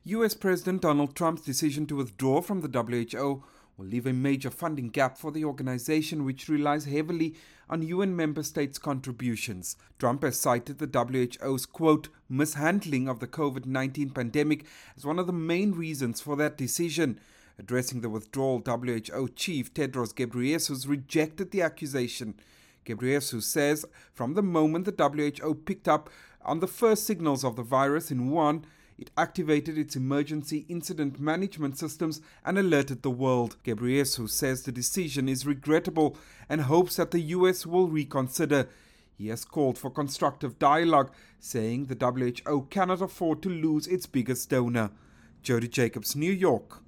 US President Donald Trump's decision to withdraw from the WHO will leave a major funding gap for the organization, which relies heavily on UN member states' contributions. Trump has cited the WHO's, quote, mishandling of the COVID-19 pandemic as one of the main reasons for that decision. Addressing the withdrawal, WHO chief Tedros Ghebreyesus rejected the accusation. Ghebreyesus says from the moment the WHO picked up on the first signals of the virus in Wuhan, it activated its emergency incident management systems and alerted the world. Ghebreyesus says the decision is regrettable and hopes that the US will reconsider. He has called for constructive dialogue, saying the WHO cannot afford to lose its biggest donor. Jody Jacobs, New York.